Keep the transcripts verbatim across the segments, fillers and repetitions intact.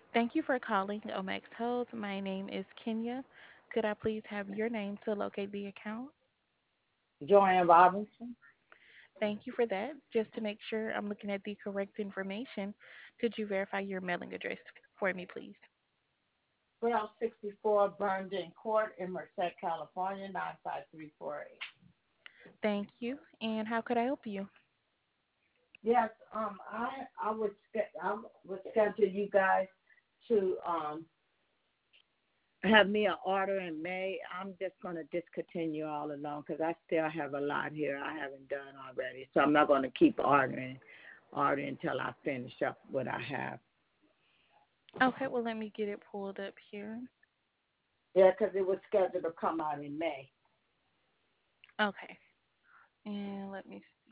Thank you for calling Omex Health. My name is Kenya. Could I please have your name to locate the account? Joanne Robinson, Thank you for that. Just to make sure I'm looking at the correct information, could you verify your mailing address for me, please? twelve sixty-four Burndon Court in Merced, California, nine five three four eight. Thank you. And how could I help you? Yes, um, I I would sch- I would schedule you guys to um have me an order in May. I'm just going to discontinue all along because I still have a lot here I haven't done already. So I'm not going to keep ordering, ordering until I finish up what I have. Okay, well, let me get it pulled up here. Yeah, because it was scheduled to come out in May. Okay, and let me see.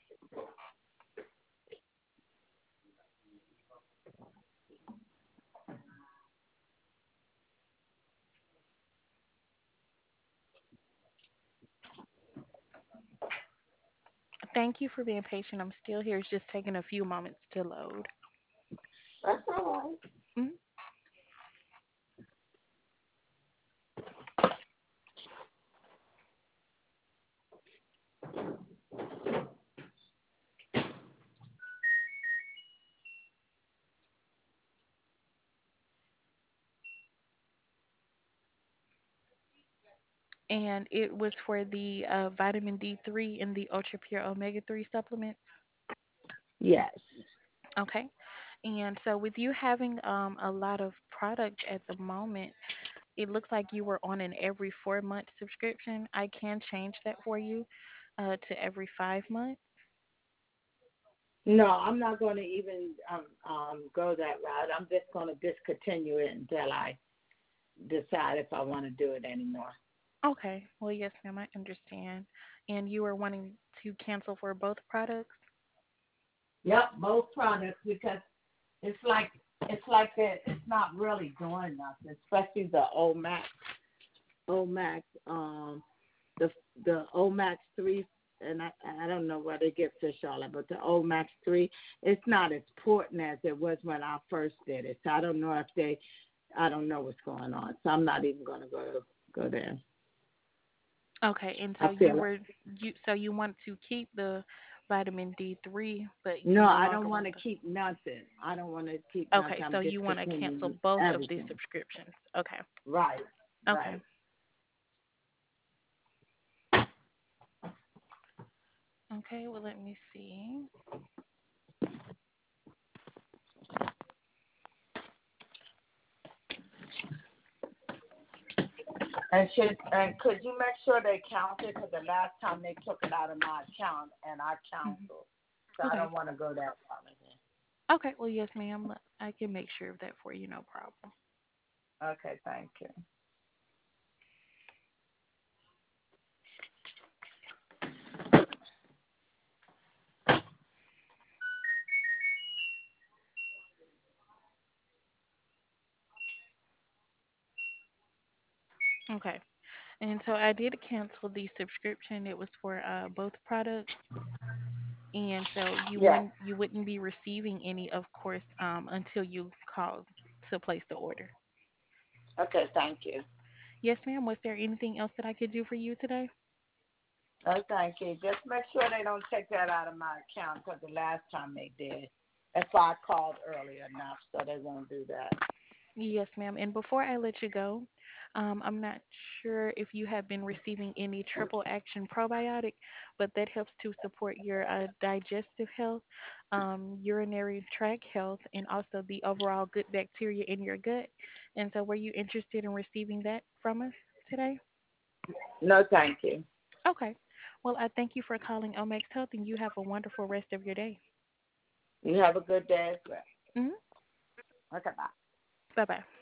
Thank you for being patient. I'm still here. It's just taking a few moments to load. That's all right. Mhm. And it was for the uh, vitamin D three and the Ultra Pure Omega three supplement. Yes. Okay. And so, with you having um, a lot of product at the moment, it looks like you were on an every four month subscription. I can change that for you uh, to every five months. No, I'm not going to even um, um, go that route. I'm just going to discontinue it until I decide if I want to do it anymore. Okay. Well, yes, ma'am, I understand. And you were wanting to cancel for both products? Yep, both products because it's like it's like that. It's not really doing nothing, especially the Omax. Omax, um, the the Omax three, and I I don't know where they get fish oil, but the Omax three, it's not as potent as it was when I first did it. So I don't know if they, I don't know what's going on. So I'm not even going to go go there. Okay. And I so you feel like, were you so you want to keep the vitamin D three, but you no, no I longer don't want want to the. keep nothing. I don't want to keep nothing. Okay. I'm So you want to cancel discontinuing both of these everything. subscriptions. Okay. Right, Okay. right. Okay. Well, let me see. And should and could you make sure they count it? Because the last time they took it out of my account and I Mhm. canceled, so I Okay. don't want to go that far again. Okay. Well, yes, ma'am. I can make sure of that for you. No problem. Okay, thank you. Okay. And so I did cancel the subscription. It was for uh, both products, and so you Yes. wouldn't you wouldn't be receiving any, of course, um, until you called to place the order. Okay, thank you. Yes, ma'am. Was there anything else that I could do for you today? Oh, thank you. Just make sure they don't take that out of my account because the last time they did. That's why I called early enough, so they won't do that. Yes, ma'am. And before I let you go, um, I'm not sure if you have been receiving any triple action probiotic, but that helps to support your uh, digestive health, um, urinary tract health, and also the overall good bacteria in your gut. And so, were you interested in receiving that from us today? No, thank you. Okay. Well, I thank you for calling Omex Health, and you have a wonderful rest of your day. You have a good day as well. Hmm. Okay, bye. Bye bye.